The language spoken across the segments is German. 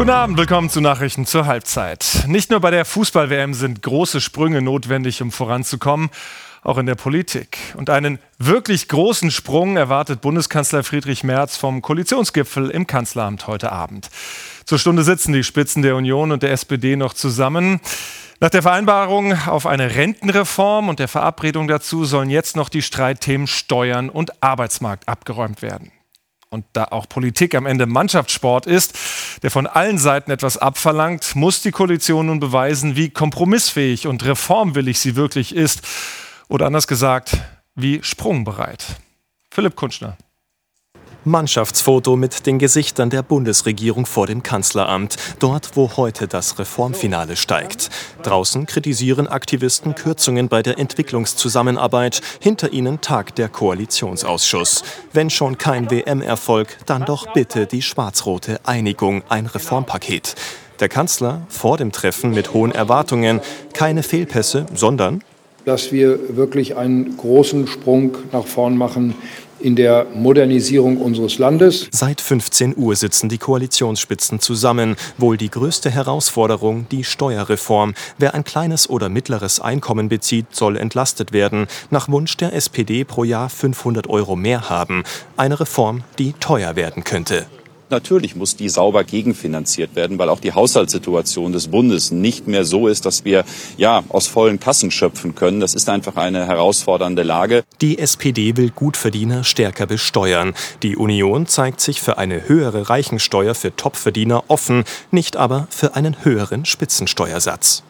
Guten Abend, willkommen zu Nachrichten zur Halbzeit. Nicht nur bei der Fußball-WM sind große Sprünge notwendig, um voranzukommen, auch in der Politik. Und einen wirklich großen Sprung erwartet Bundeskanzler Friedrich Merz vom Koalitionsgipfel im Kanzleramt heute Abend. Zur Stunde sitzen die Spitzen der Union und der SPD noch zusammen. Nach der Vereinbarung auf eine Rentenreform und der Verabredung dazu sollen jetzt noch die Streitthemen Steuern und Arbeitsmarkt abgeräumt werden. Und da auch Politik am Ende Mannschaftssport ist, der von allen Seiten etwas abverlangt, muss die Koalition nun beweisen, wie kompromissfähig und reformwillig sie wirklich ist. Oder anders gesagt, wie sprungbereit. Philipp Kunschner. Mannschaftsfoto mit den Gesichtern der Bundesregierung vor dem Kanzleramt, dort, wo heute das Reformfinale steigt. Draußen kritisieren Aktivisten Kürzungen bei der Entwicklungszusammenarbeit. Hinter ihnen tagt der Koalitionsausschuss. Wenn schon kein WM-Erfolg, dann doch bitte die schwarz-rote Einigung, ein Reformpaket. Der Kanzler vor dem Treffen mit hohen Erwartungen. Keine Fehlpässe, sondern dass wir wirklich einen großen Sprung nach vorn machen in der Modernisierung unseres Landes. Seit 15 Uhr sitzen die Koalitionsspitzen zusammen. Wohl die größte Herausforderung, die Steuerreform. Wer ein kleines oder mittleres Einkommen bezieht, soll entlastet werden. Nach Wunsch der SPD pro Jahr 500 € mehr haben. Eine Reform, die teuer werden könnte. Natürlich muss die sauber gegenfinanziert werden, weil auch die Haushaltssituation des Bundes nicht mehr so ist, dass wir aus vollen Kassen schöpfen können. Das ist einfach eine herausfordernde Lage. Die SPD will Gutverdiener stärker besteuern. Die Union zeigt sich für eine höhere Reichensteuer für Topverdiener offen, nicht aber für einen höheren Spitzensteuersatz.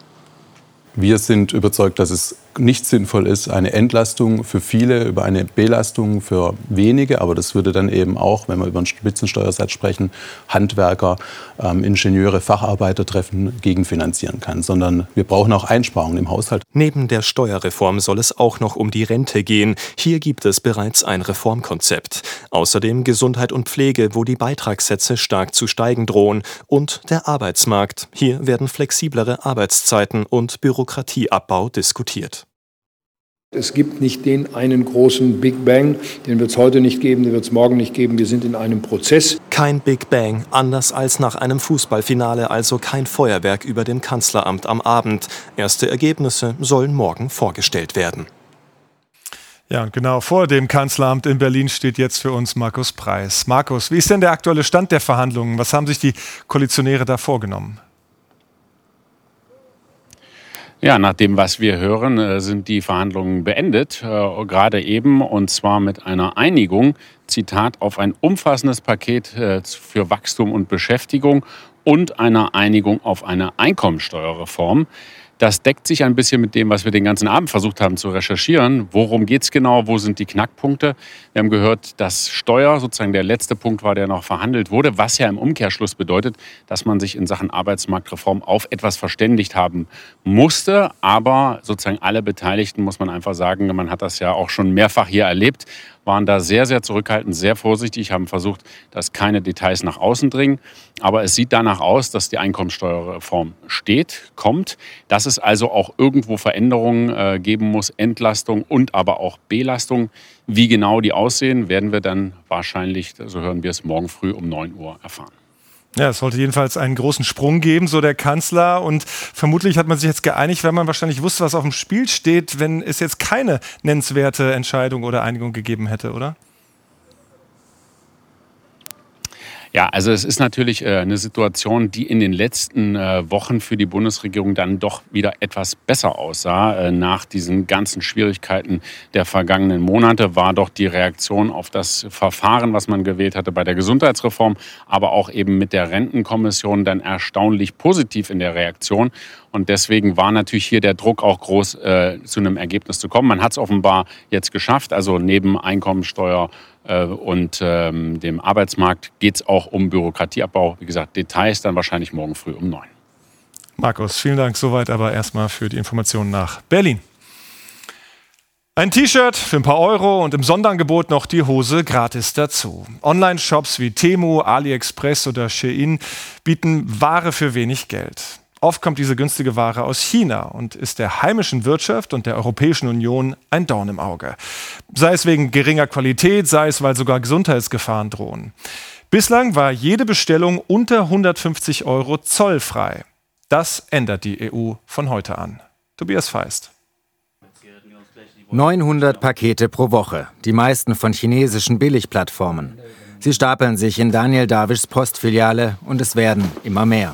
Wir sind überzeugt, dass es nicht sinnvoll ist, eine Entlastung für viele über eine Belastung für wenige, aber das würde dann eben auch, wenn wir über einen Spitzensteuersatz sprechen, Handwerker, Ingenieure, Facharbeiter treffen, gegenfinanzieren kann, sondern wir brauchen auch Einsparungen im Haushalt. Neben der Steuerreform soll es auch noch um die Rente gehen. Hier gibt es bereits ein Reformkonzept. Außerdem Gesundheit und Pflege, wo die Beitragssätze stark zu steigen drohen. Und der Arbeitsmarkt. Hier werden flexiblere Arbeitszeiten und Bürokratieabbau diskutiert. Es gibt nicht den einen großen Big Bang, den wird es heute nicht geben, den wird es morgen nicht geben. Wir sind in einem Prozess. Kein Big Bang, anders als nach einem Fußballfinale, also kein Feuerwerk über dem Kanzleramt am Abend. Erste Ergebnisse sollen morgen vorgestellt werden. Ja, und genau vor dem Kanzleramt in Berlin steht jetzt für uns Markus Preis. Markus, wie ist denn der aktuelle Stand der Verhandlungen? Was haben sich die Koalitionäre da vorgenommen? Ja, nach dem, was wir hören, sind die Verhandlungen beendet, gerade eben, und zwar mit einer Einigung, Zitat, auf ein umfassendes Paket für Wachstum und Beschäftigung und einer Einigung auf eine Einkommensteuerreform. Das deckt sich ein bisschen mit dem, was wir den ganzen Abend versucht haben zu recherchieren. Worum geht es genau? Wo sind die Knackpunkte? Wir haben gehört, dass Steuer sozusagen der letzte Punkt war, der noch verhandelt wurde, was ja im Umkehrschluss bedeutet, dass man sich in Sachen Arbeitsmarktreform auf etwas verständigt haben musste. Aber sozusagen alle Beteiligten, muss man einfach sagen, man hat das ja auch schon mehrfach hier erlebt, waren da sehr, sehr zurückhaltend, sehr vorsichtig, haben versucht, dass keine Details nach außen dringen. Aber es sieht danach aus, dass die Einkommensteuerreform kommt, dass es also auch irgendwo Veränderungen geben muss, Entlastung und aber auch Belastung. Wie genau die aussehen, werden wir dann wahrscheinlich, so hören wir es, morgen früh um 9 Uhr erfahren. Ja, es sollte jedenfalls einen großen Sprung geben, so der Kanzler. Und vermutlich hat man sich jetzt geeinigt, weil man wahrscheinlich wusste, was auf dem Spiel steht, wenn es jetzt keine nennenswerte Entscheidung oder Einigung gegeben hätte, oder? Ja, also es ist natürlich eine Situation, die in den letzten Wochen für die Bundesregierung dann doch wieder etwas besser aussah. Nach diesen ganzen Schwierigkeiten der vergangenen Monate war doch die Reaktion auf das Verfahren, was man gewählt hatte bei der Gesundheitsreform, aber auch eben mit der Rentenkommission dann erstaunlich positiv in der Reaktion. Und deswegen war natürlich hier der Druck auch groß, zu einem Ergebnis zu kommen. Man hat es offenbar jetzt geschafft. Also neben Einkommensteuer und dem Arbeitsmarkt geht es auch um Bürokratieabbau. Wie gesagt, Details dann wahrscheinlich morgen früh um 9. Markus, vielen Dank soweit, aber erstmal für die Informationen nach Berlin. Ein T-Shirt für ein paar Euro und im Sonderangebot noch die Hose gratis dazu. Online-Shops wie Temu, AliExpress oder Shein bieten Ware für wenig Geld. Oft kommt diese günstige Ware aus China und ist der heimischen Wirtschaft und der Europäischen Union ein Dorn im Auge. Sei es wegen geringer Qualität, sei es, weil sogar Gesundheitsgefahren drohen. Bislang war jede Bestellung unter 150 € zollfrei. Das ändert die EU von heute an. Tobias Feist. 900 Pakete pro Woche, die meisten von chinesischen Billigplattformen. Sie stapeln sich in Daniel Dawischs Postfiliale und es werden immer mehr.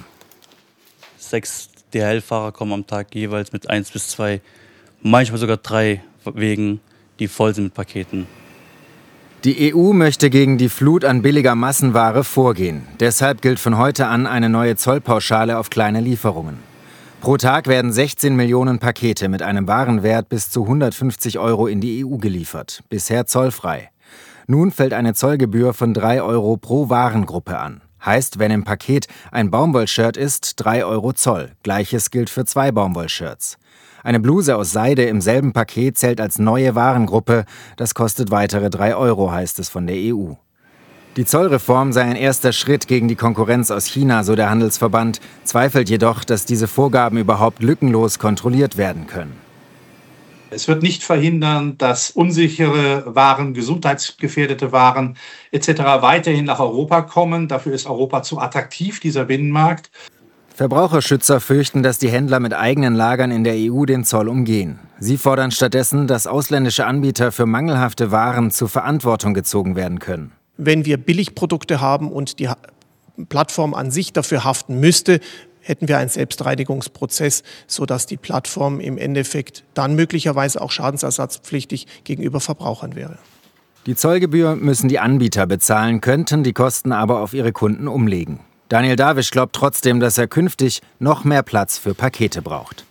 6 DHL-Fahrer kommen am Tag jeweils mit 1 bis 2, manchmal sogar 3 Wegen, die voll sind mit Paketen. Die EU möchte gegen die Flut an billiger Massenware vorgehen. Deshalb gilt von heute an eine neue Zollpauschale auf kleine Lieferungen. Pro Tag werden 16 Millionen Pakete mit einem Warenwert bis zu 150 € in die EU geliefert, bisher zollfrei. Nun fällt eine Zollgebühr von 3 € pro Warengruppe an. Heißt, wenn im Paket ein Baumwollshirt ist, 3 € Zoll. Gleiches gilt für 2 Baumwollshirts. Eine Bluse aus Seide im selben Paket zählt als neue Warengruppe. Das kostet weitere 3 €, heißt es von der EU. Die Zollreform sei ein erster Schritt gegen die Konkurrenz aus China, so der Handelsverband, zweifelt jedoch, dass diese Vorgaben überhaupt lückenlos kontrolliert werden können. Es wird nicht verhindern, dass unsichere Waren, gesundheitsgefährdete Waren etc. weiterhin nach Europa kommen. Dafür ist Europa zu attraktiv, dieser Binnenmarkt. Verbraucherschützer fürchten, dass die Händler mit eigenen Lagern in der EU den Zoll umgehen. Sie fordern stattdessen, dass ausländische Anbieter für mangelhafte Waren zur Verantwortung gezogen werden können. Wenn wir Billigprodukte haben und die Plattform an sich dafür haften müsste, hätten wir einen Selbstreinigungsprozess, sodass die Plattform im Endeffekt dann möglicherweise auch schadensersatzpflichtig gegenüber Verbrauchern wäre. Die Zollgebühr müssen die Anbieter bezahlen, könnten die Kosten aber auf ihre Kunden umlegen. Daniel Dawisch glaubt trotzdem, dass er künftig noch mehr Platz für Pakete braucht.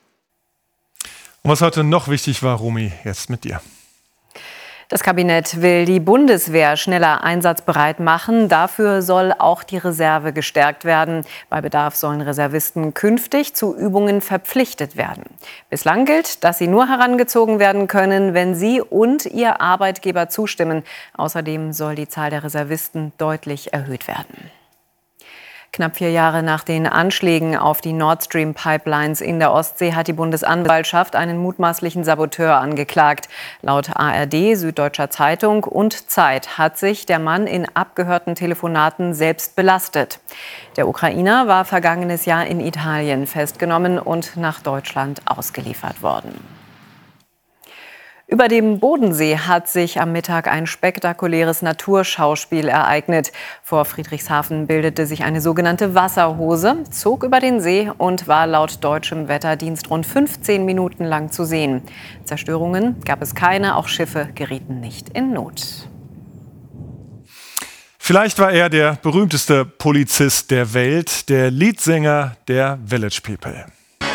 Und was heute noch wichtig war, Romy, jetzt mit dir. Das Kabinett will die Bundeswehr schneller einsatzbereit machen. Dafür soll auch die Reserve gestärkt werden. Bei Bedarf sollen Reservisten künftig zu Übungen verpflichtet werden. Bislang gilt, dass sie nur herangezogen werden können, wenn sie und ihr Arbeitgeber zustimmen. Außerdem soll die Zahl der Reservisten deutlich erhöht werden. Knapp 4 Jahre nach den Anschlägen auf die Nord Stream Pipelines in der Ostsee hat die Bundesanwaltschaft einen mutmaßlichen Saboteur angeklagt. Laut ARD, Süddeutscher Zeitung und Zeit hat sich der Mann in abgehörten Telefonaten selbst belastet. Der Ukrainer war vergangenes Jahr in Italien festgenommen und nach Deutschland ausgeliefert worden. Über dem Bodensee hat sich am Mittag ein spektakuläres Naturschauspiel ereignet. Vor Friedrichshafen bildete sich eine sogenannte Wasserhose, zog über den See und war laut deutschem Wetterdienst rund 15 Minuten lang zu sehen. Zerstörungen gab es keine, auch Schiffe gerieten nicht in Not. Vielleicht war er der berühmteste Polizist der Welt, der Leadsänger der Village People.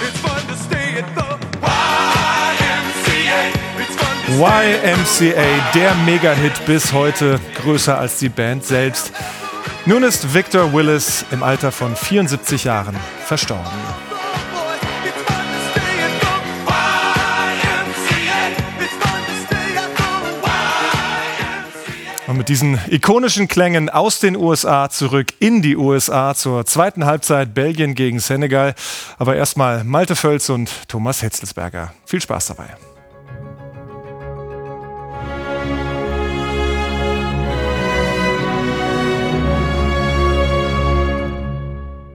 YMCA, der Mega-Hit bis heute, größer als die Band selbst. Nun ist Victor Willis im Alter von 74 Jahren verstorben. Und mit diesen ikonischen Klängen aus den USA zurück in die USA zur zweiten Halbzeit Belgien gegen Senegal. Aber erstmal Malte Völz und Thomas Hitzelsberger. Viel Spaß dabei.